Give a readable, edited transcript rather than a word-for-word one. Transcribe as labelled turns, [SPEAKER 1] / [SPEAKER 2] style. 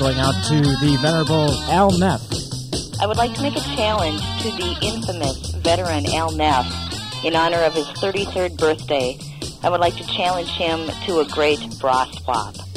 [SPEAKER 1] going out to the Venerable Al Neff.
[SPEAKER 2] I would like to make a challenge to the infamous veteran Al Neff in honor of his 33rd birthday. I would like to challenge him to a great bra swap.